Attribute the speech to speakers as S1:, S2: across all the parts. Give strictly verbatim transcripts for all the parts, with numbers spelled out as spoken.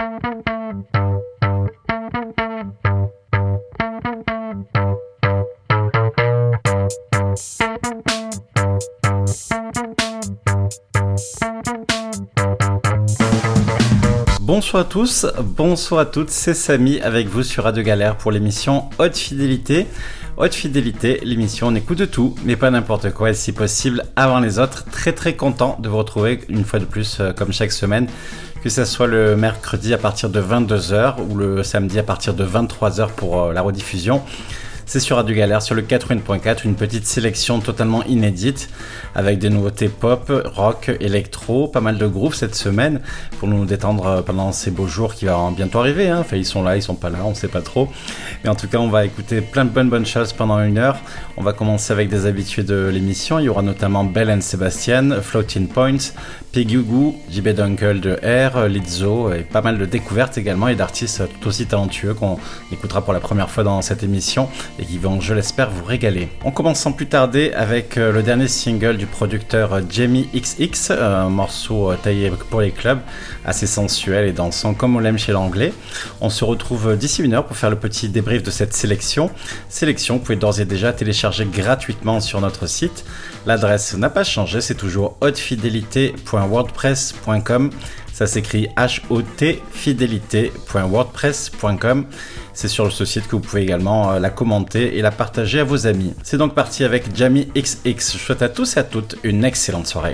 S1: Bonsoir à tous, bonsoir à toutes, c'est Samy avec vous sur Radio Galère pour l'émission Haute Fidélité. Haute Fidélité, l'émission on écoute de tout, mais pas n'importe quoi et si possible avant les autres. Très très content de vous retrouver une fois de plus euh, comme chaque semaine, que ce soit le mercredi à partir de vingt-deux heures ou le samedi à partir de vingt-trois heures pour euh, la rediffusion. C'est sur Radio Galère, sur le quatre-vingts point quatre, une petite sélection totalement inédite avec des nouveautés pop, rock, électro, pas mal de groupes cette semaine pour nous détendre pendant ces beaux jours qui vont bientôt arriver. Hein. Enfin, ils sont là, ils sont pas là, on sait pas trop. Mais en tout cas, on va écouter plein de bonnes bonnes choses pendant une heure. On va commencer avec des habitués de l'émission. Il y aura notamment Belle and Sebastian, Floating Points, Piggy Goo, J B Dunkel de R, Lizzo et pas mal de découvertes également et d'artistes tout aussi talentueux qu'on écoutera pour la première fois dans cette émission et qui vont, je l'espère, vous régaler. On commence sans plus tarder avec le dernier single du producteur Jamie X X, un morceau taillé pour les clubs, assez sensuel et dansant comme on l'aime chez l'anglais. On se retrouve d'ici une heure pour faire le petit débrief de cette sélection. Sélection que vous pouvez d'ores et déjà télécharger gratuitement sur notre site. L'adresse n'a pas changé, c'est toujours hautefidélité point wordpress point com. Ça s'écrit H O T fidélité point wordpress point com. C'est sur ce site que vous pouvez également la commenter et la partager à vos amis. C'est donc parti avec Jamie X X. Je souhaite à tous et à toutes une excellente soirée.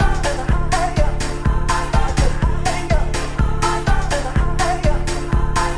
S2: I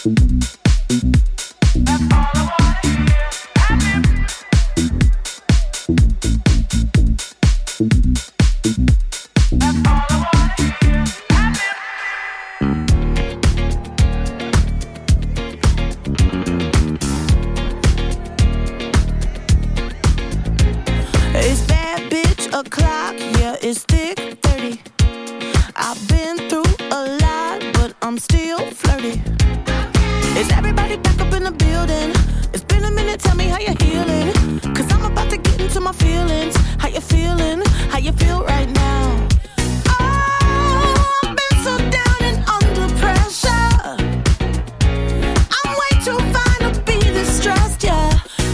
S2: O'clock, yeah, it's thick thirty. I've been through a lot, but I'm still flirty. Is everybody back up in the building? It's been a minute, tell me how you're healing. Cause I'm about to get into my feelings. How you feeling? How you feel right now? Oh, I've been so down and under pressure. I'm way too fine to be distressed, yeah.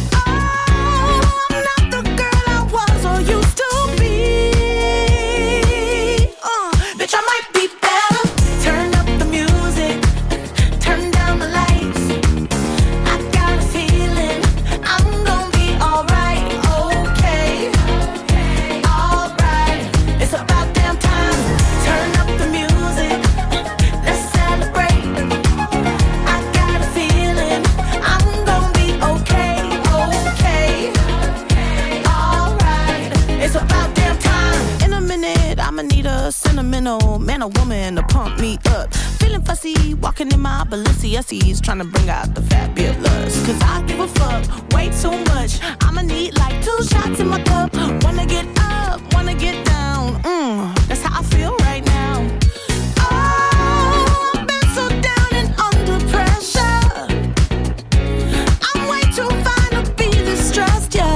S2: Sentimental man or woman to pump me up. Feeling fussy, walking in my Balenciennes, trying to bring out the fabulous. Cause I give a fuck way too much. I'ma need like two shots in my cup. Wanna get up, wanna get down. Mm, that's how I feel right now. Oh, I've been so down and under pressure. I'm way too fine to be distressed, yeah.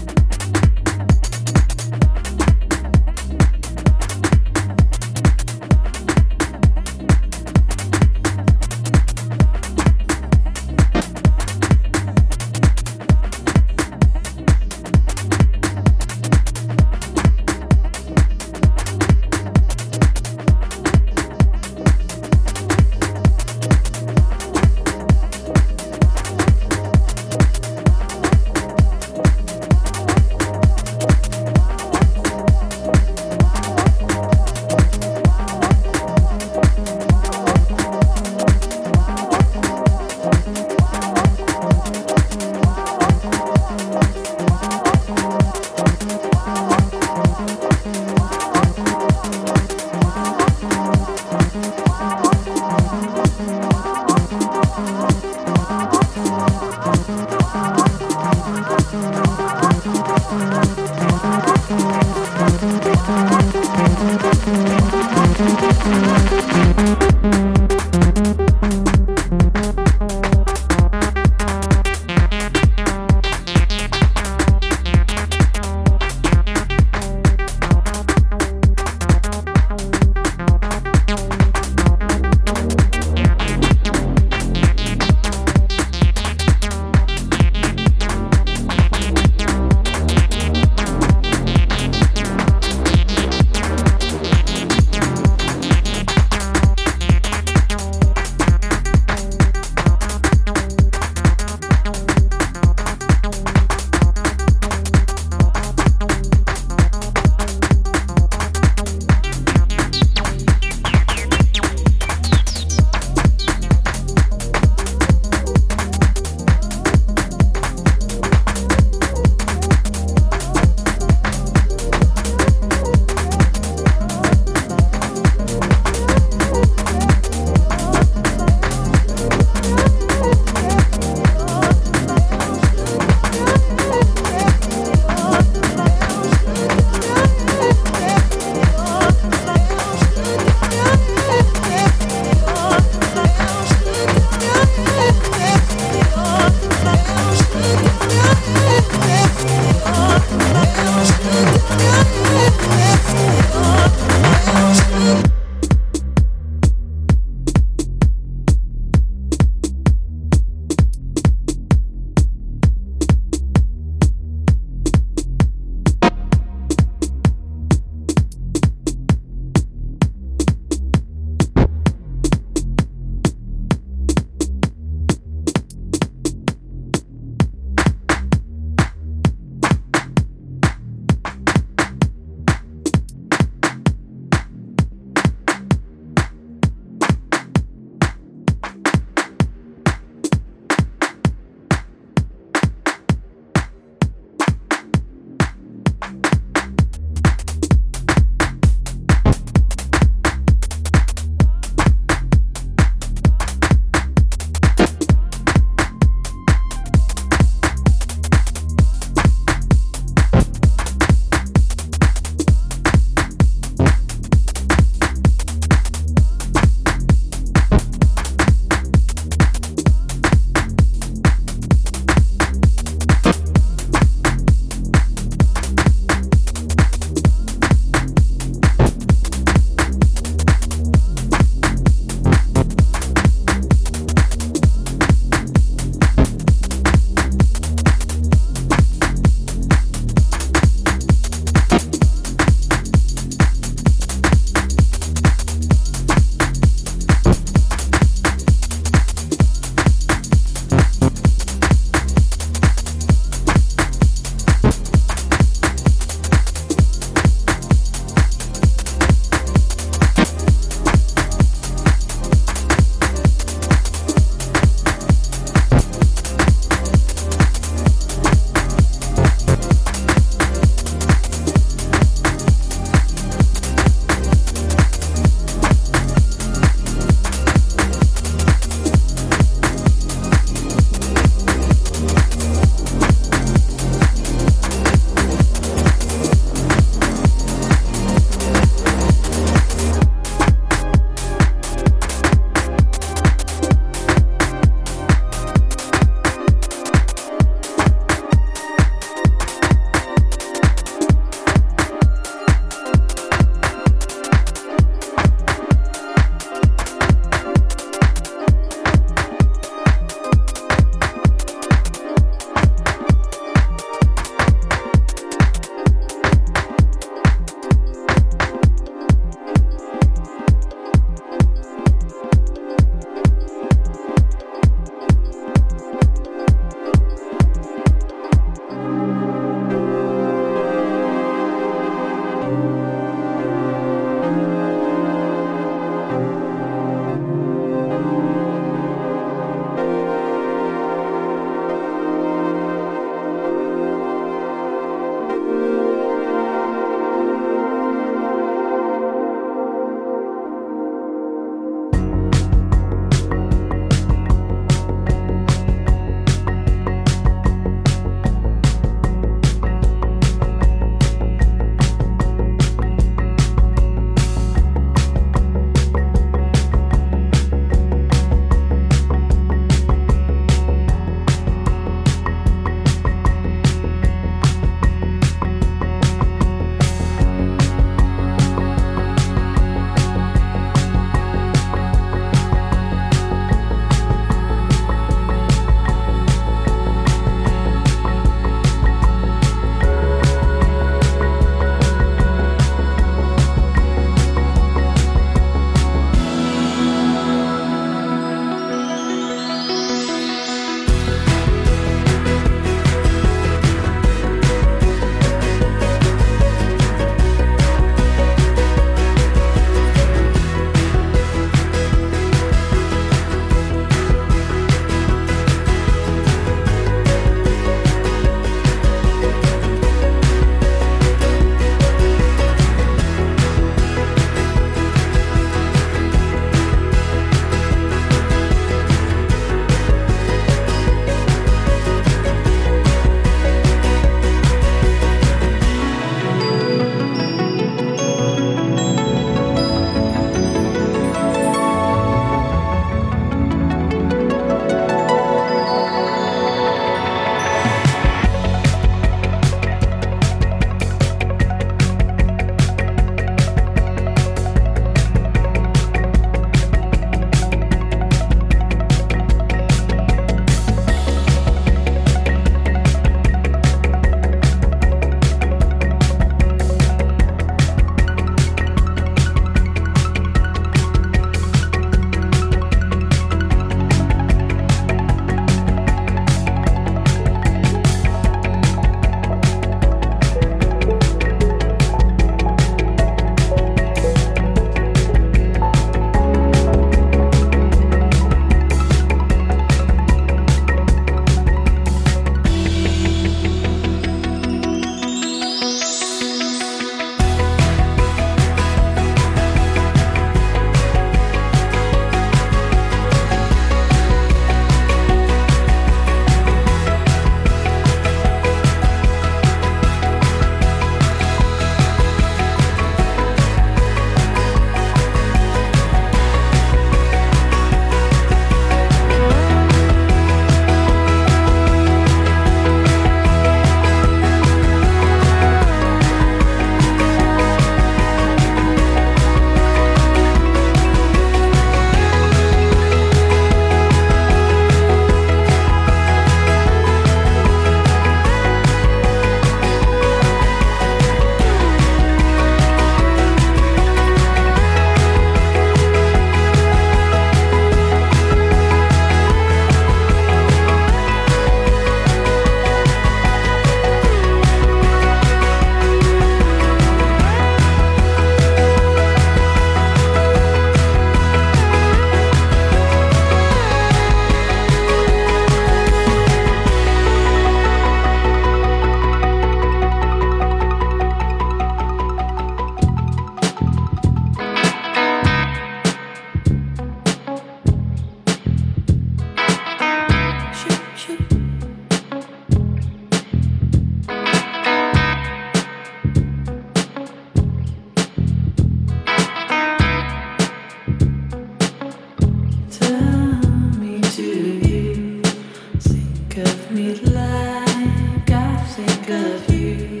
S2: of me like I think of you.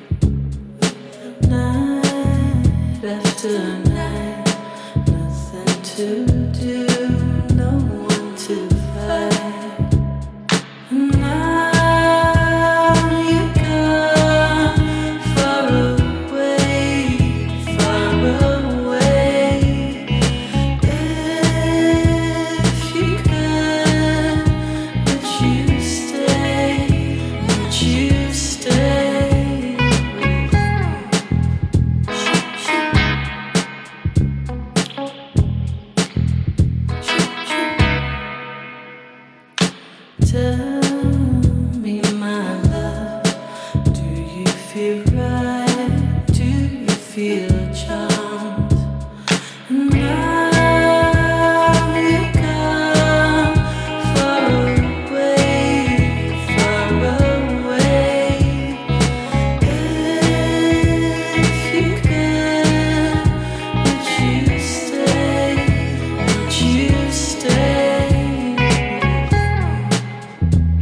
S2: Night after night, nothing to do, no one to fight. And now you come far away, far away. If you can, would you stay? Would you stay with me? Tell me, my love, do you feel right? Do you feel charmed? And now you come far away, far away. If you can, would you stay? Would you stay with me?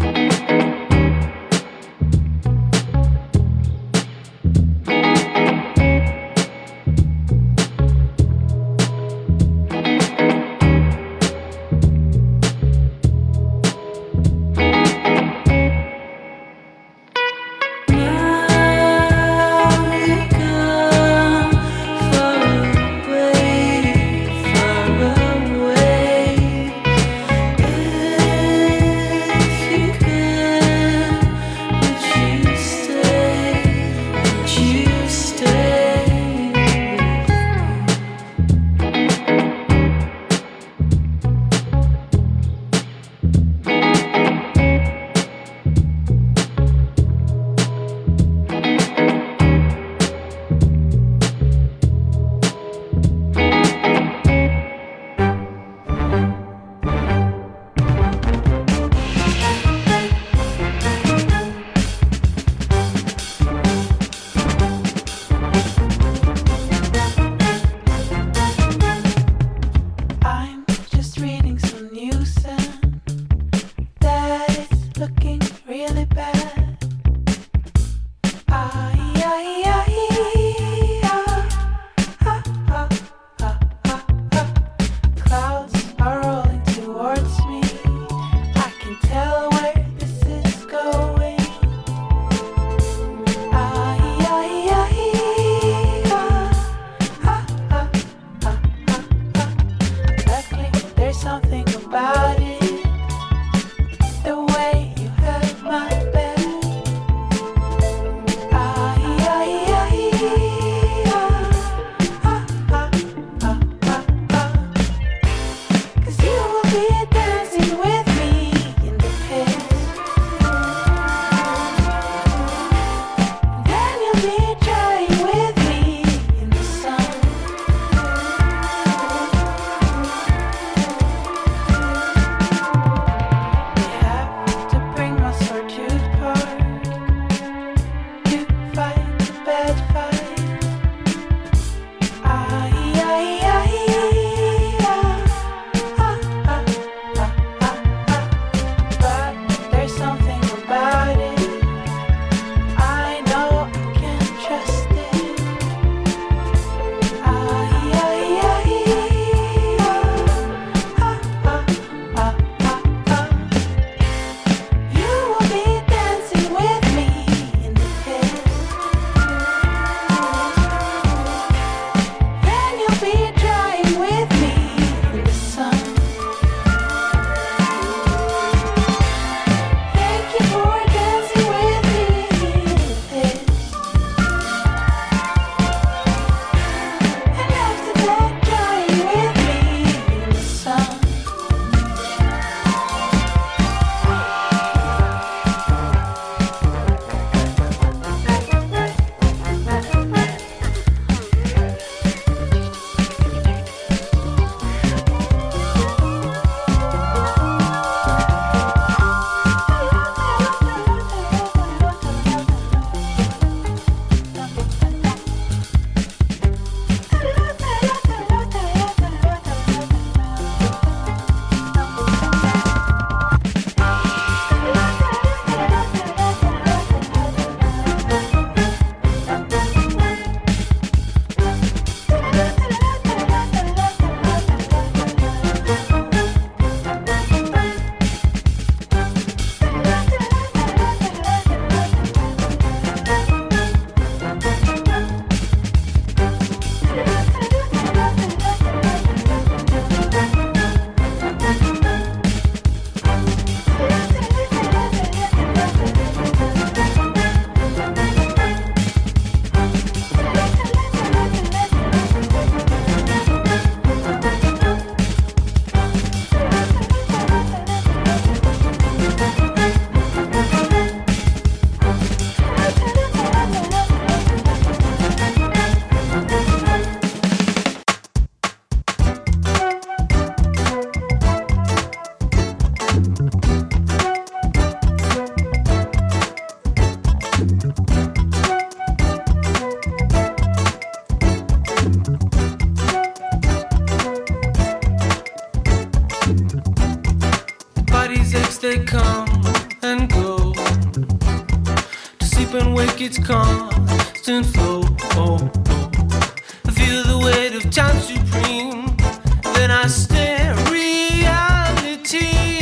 S3: like it's constant flow. Oh, oh. I feel the weight of time supreme. Then I stare reality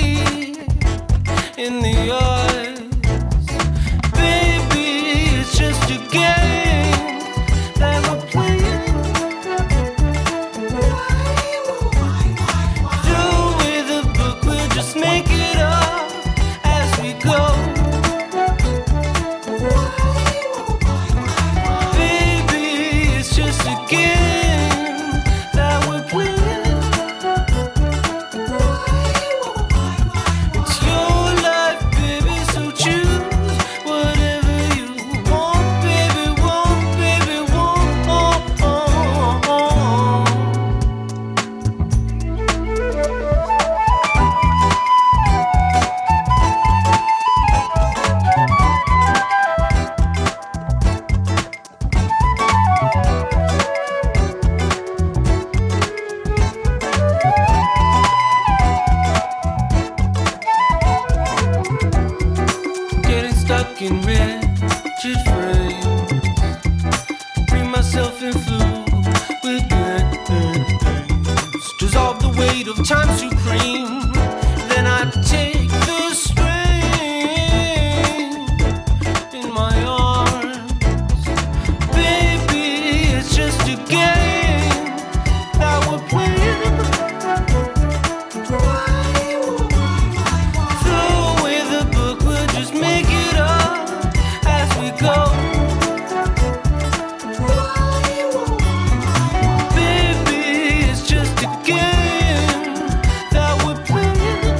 S3: in the eyes. Baby, it's just a game that we're playing. Through with a book, we'll just make it up as we go. Baby, it's just a game that we're playing. It's your life, baby, so choose whatever you want, baby, want, baby, want. Oh, oh, oh, oh. Getting stuck in rigid frames. Bring myself in fluid with games. Dissolve the weight of time supreme. Then I take the strain in my arms. Baby, it's just a game that we're playing. Throw away the book, we'll just make it up as we go. Baby, it's just a game that we're playing.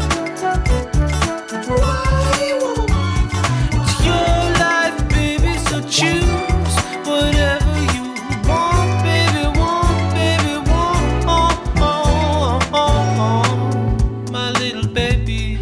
S3: It's your life, baby, so choose whatever you want, baby, want, baby, want. Oh, oh, oh, oh, my little baby.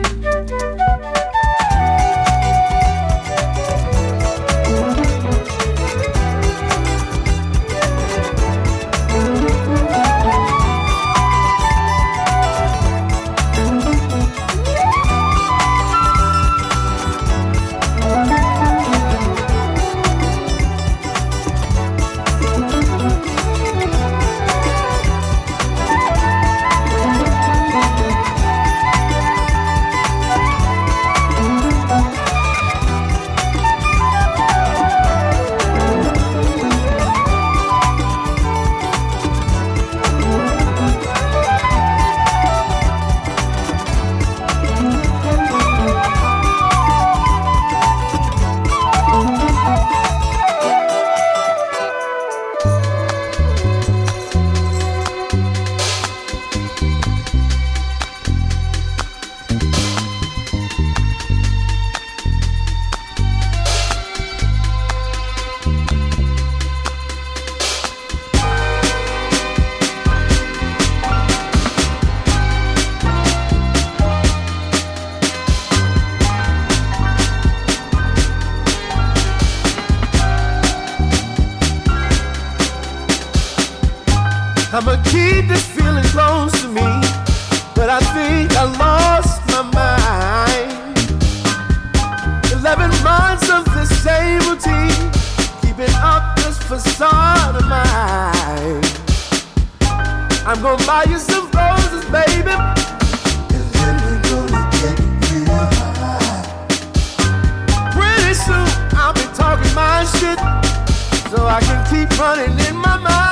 S4: I'ma keep this feeling close to me, but I think I lost my mind. Eleven months of the same routine, keeping up this facade of mine. I'm gonna buy you some roses, baby, and then we're gonna get real high. Pretty soon I'll be talking my shit, so I can keep running in my mind.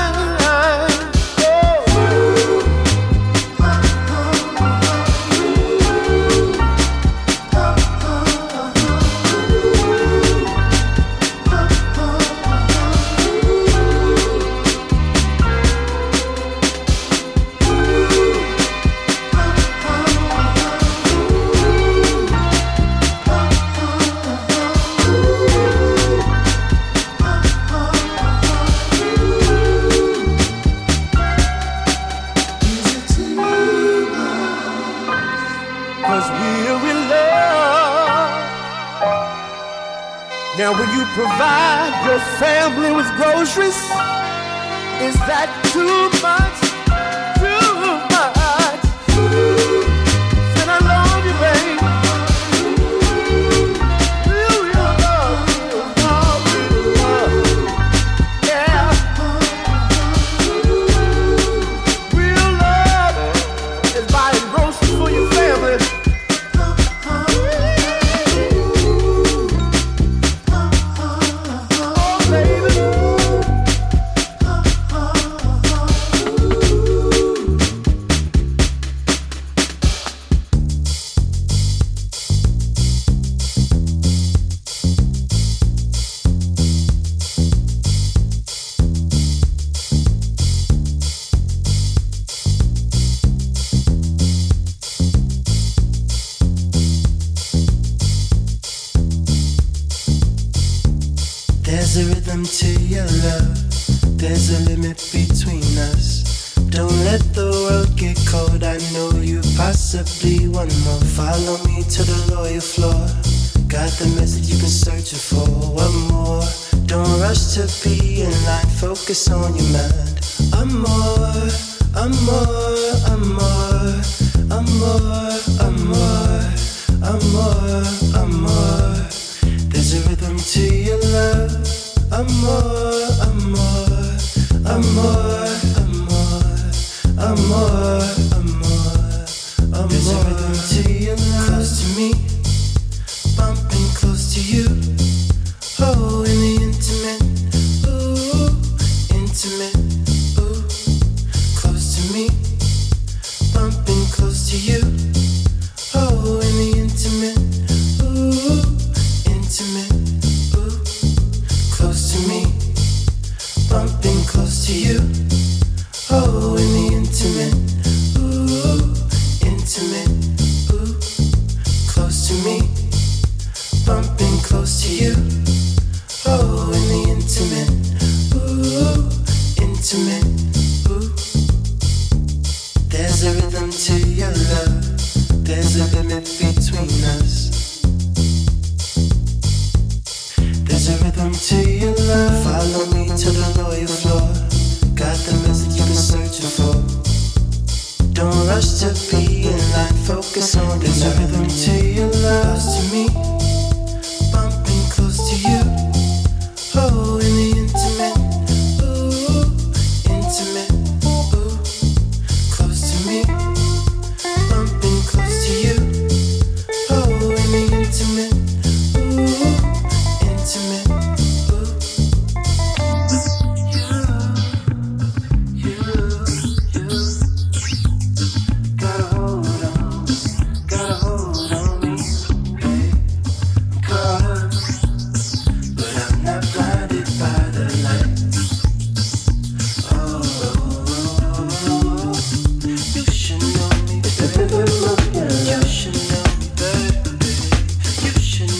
S4: Now will you provide your family with groceries? Is that too much? Too much? Said I love you, baby. You, you love, you love
S5: There's a rhythm to your love. There's a limit between us. Don't let the world get cold. I know you possibly want more. Follow me to the lower floor. Got the message you've been searching for. What more? Don't rush to be in line. Focus on your mind. Amor, amor, amor, amor, amor, amor, amor. There's a rhythm to your love. Amor, amor, amor, amor, amor, amor. There's a rhythm to your love. Close to me, bumping close to you. Oh, in the intimate, ooh, intimate, ooh. Close to me, bumping close to you. Oh, in the intimate, ooh, intimate, ooh. Close to me, bumping close to you. Oh, in the intimate, ooh, intimate, ooh. Close to me, bumping close to you. Oh, in the intimate, ooh, intimate, ooh. There's a rhythm to your love. There's a limit between us. There's a rhythm to your love. Follow me to the lower floor. Got the message you've been searching for. Don't rush to be in line. Focus on the There's a rhythm to your love. Close to me, bumping close to you. Oh, in the intimate, ooh, intimate, ooh. Close to me, bumping close to you. Oh, in the intimate, ooh, intimate, ooh. You, you, you. Gotta hold on, gotta hold on me, hey. I'm caught up, but I'm not blinded by the light. Oh, you should know me better. You should know me better. You should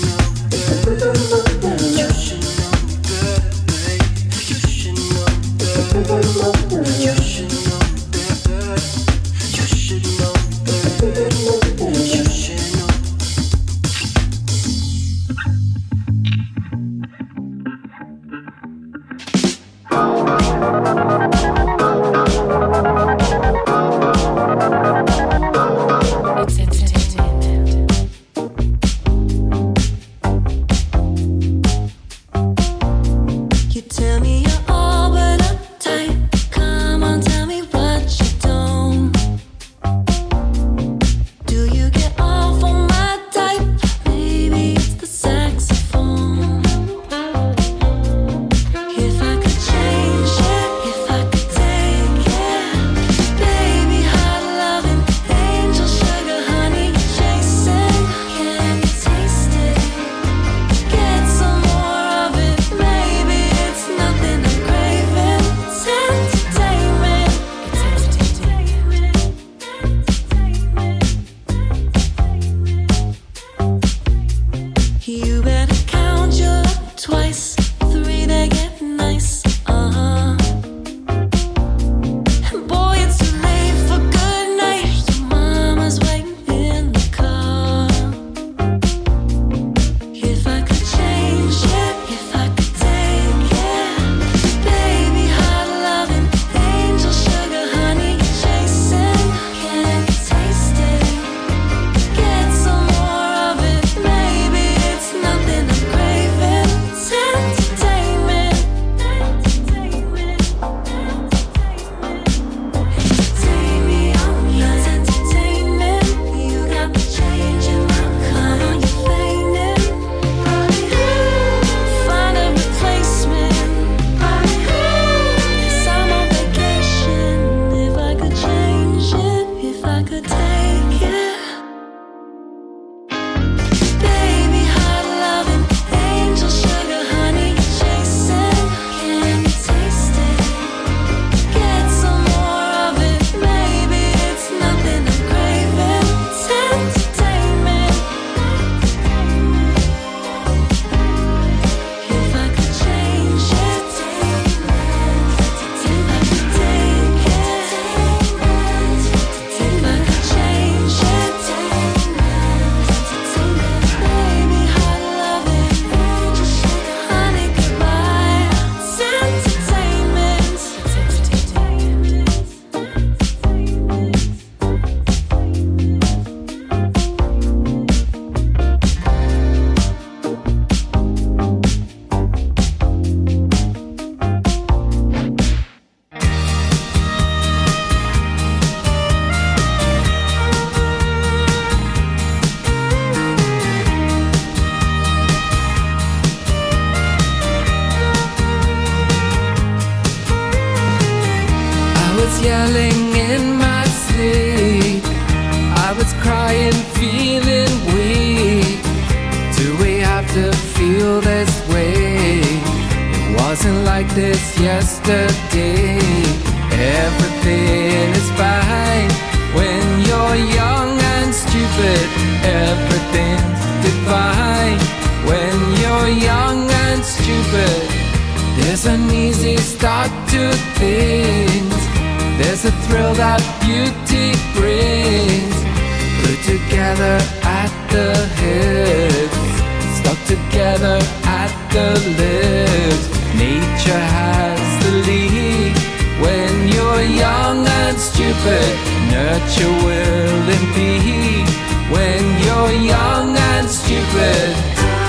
S6: Trembling in my sleep, I was crying, feeling weak. Do we have to feel this way? It wasn't like this yesterday. Everything is fine when you're young and stupid. Everything's divine when you're young and stupid. There's an easy start to things. There's a thrill that beauty brings. Put together at the hips, stuck together at the lips. Nature has the lead when you're young and stupid. Nurture will impede when you're young and stupid.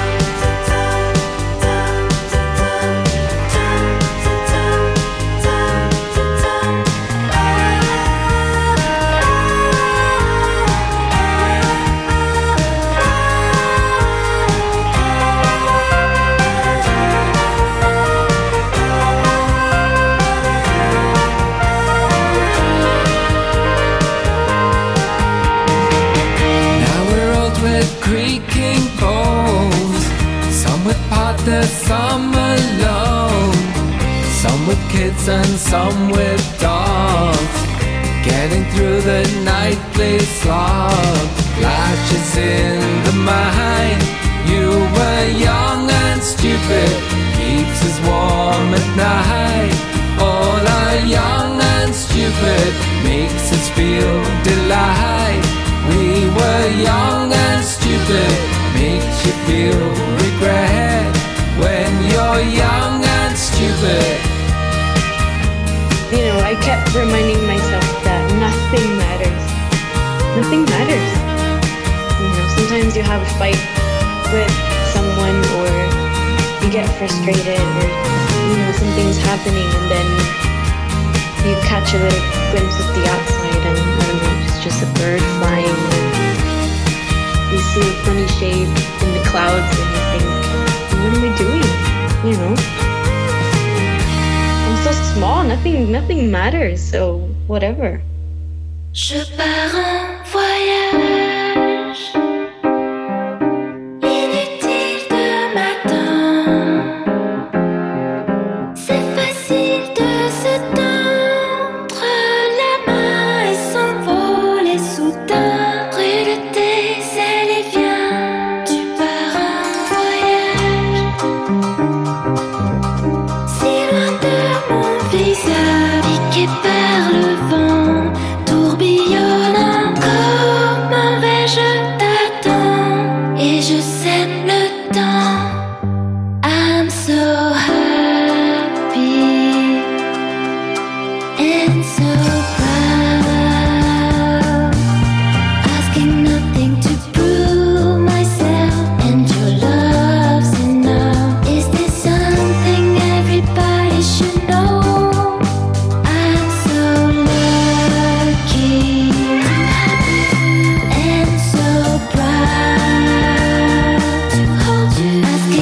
S6: Some alone, some with kids and some with dogs. Getting through the nightly slog, flashes in the mind. You were young and stupid, keeps us warm at night. All are young and stupid, makes us feel delight. We were young and stupid, makes you feel regret when you're young and stupid.
S7: You know, I kept reminding myself that nothing matters. Nothing matters. You know, sometimes you have a fight with someone or you get frustrated or, you know, something's happening and then you catch a little glimpse of the outside and, I don't know, it's just a bird flying or you see a funny shape in the clouds and you think, what am I doing? You know, I'm so small. Nothing, nothing matters. So whatever.
S8: Je pars en voyage. Inutile de m'attendre. C'est facile de se tendre la main et s'envoler soudain. Rue de tes ailes et viens. Tu pars en voyage. Si loin de mon visage, piqué par le vent, tourbillonnant, comment vais-je t'attendre? Et je sème le temps. I'm so happy and so proud, asking nothing to prove myself, and your love's enough. Is there something everybody should know? I'm so lucky and so proud to hold you, asking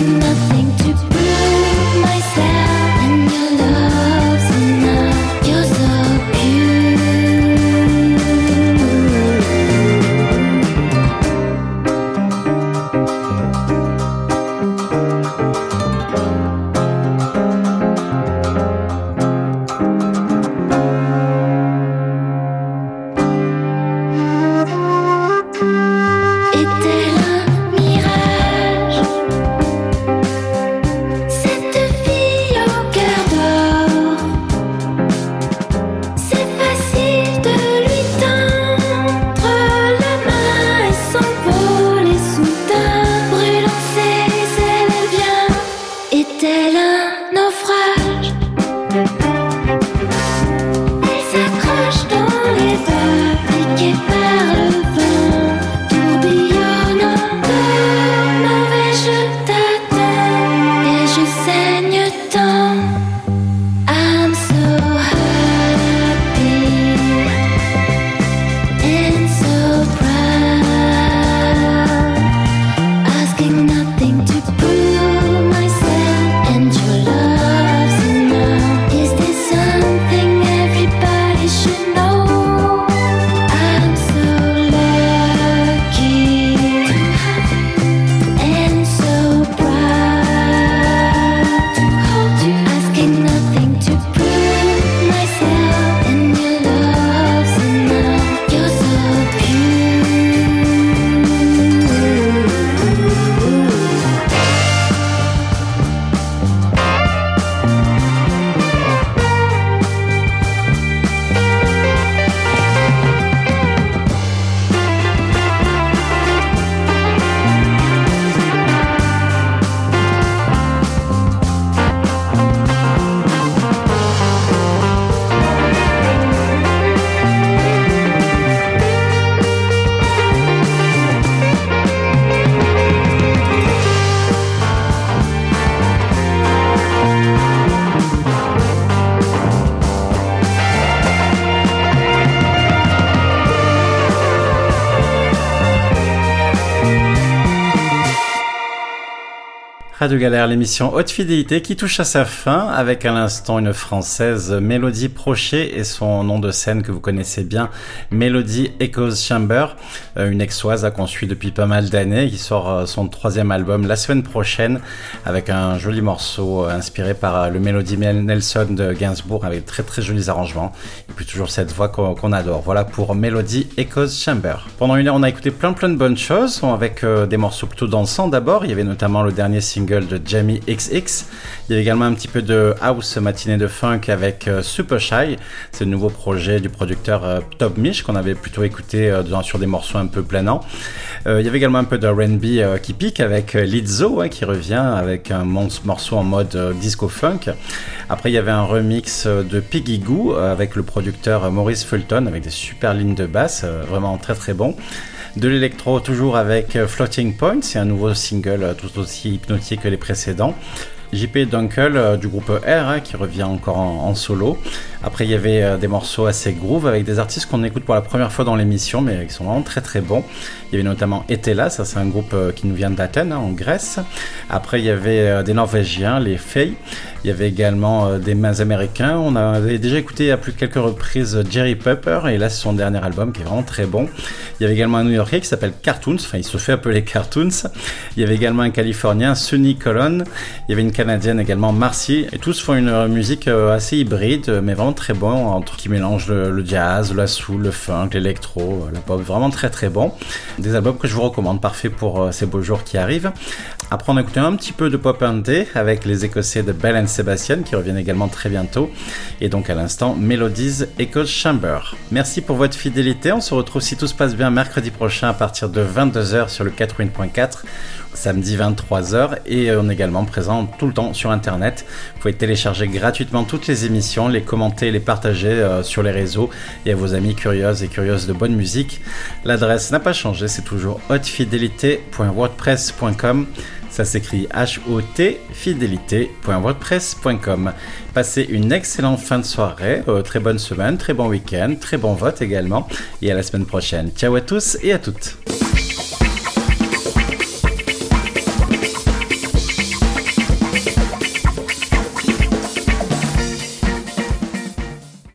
S1: Radio Galère, l'émission Haute Fidélité qui touche à sa fin avec à l'instant une française, Mélodie Prochet, et son nom de scène que vous connaissez bien, Melody Echoes Chamber, une aixoise qu'on suit depuis pas mal d'années, qui sort son troisième album la semaine prochaine avec un joli morceau inspiré par le Melody Nelson de Gainsbourg avec très très jolis arrangements et puis toujours cette voix qu'on, qu'on adore. Voilà pour Melody Echoes Chamber. Pendant une heure on a écouté plein plein de bonnes choses avec euh, des morceaux plutôt dansants d'abord. Il y avait notamment le dernier single de Jamie X X. Il y avait également un petit peu de house matinée de funk avec euh, Super Shy. C'est le nouveau projet du producteur euh, Top Mish qu'on avait plutôt écouté euh, dans, sur des morceaux un peu planants. Euh, il y avait également un peu de R and B euh, qui pique avec euh, Lizzo hein, qui revient avec un morceau en mode euh, disco funk. Après il y avait un remix euh, de Piggy Goo euh, avec le producteur euh, Maurice Fulton avec des super lignes de basse, euh, vraiment très très bon. De l'électro toujours avec Floating Point, c'est un nouveau single tout aussi hypnotique que les précédents. J P Dunkel euh, du groupe R hein, qui revient encore en, en solo. Après il y avait euh, des morceaux assez groove avec des artistes qu'on écoute pour la première fois dans l'émission mais qui sont vraiment très très bons. Il y avait notamment Etela, ça c'est un groupe euh, qui nous vient d'Athènes hein, en Grèce. Après il y avait euh, des Norvégiens, les Faye. Il y avait également euh, des mains américains. On avait déjà écouté à plus de quelques reprises Jerry Pepper et là c'est son dernier album qui est vraiment très bon. Il y avait également un New-Yorkais qui s'appelle Cartoons, enfin il se fait appeler Cartoons. Il y avait également un Californien, Sunny Colon. Il y avait une Canadienne également, Marcy, et tous font une musique assez hybride, mais vraiment très bon, entre qui mélange le, le jazz, la soul, le funk, l'électro, la pop, vraiment très très bon. Des albums que je vous recommande, parfait pour ces beaux jours qui arrivent. Après on a écouté un petit peu de pop indé avec les Écossais de Belle and Sebastian qui reviennent également très bientôt, et donc à l'instant Melodies Echoes Chamber. Merci pour votre fidélité, on se retrouve si tout se passe bien mercredi prochain à partir de vingt-deux heures sur le quatre-vingts point quatre, samedi vingt-trois heures, et on est également présent tout le temps sur internet. Vous pouvez télécharger gratuitement toutes les émissions, les commenter, les partager euh, sur les réseaux et à vos amis curieuses et curieuses de bonne musique. L'adresse n'a pas changé, c'est toujours hautefidélité point wordpress point com. Ça s'écrit H O T fidélité point wordpress point com. Passez une excellente fin de soirée, euh, très bonne semaine, très bon week-end, très bon vote également, et à la semaine prochaine. Ciao à tous et à toutes.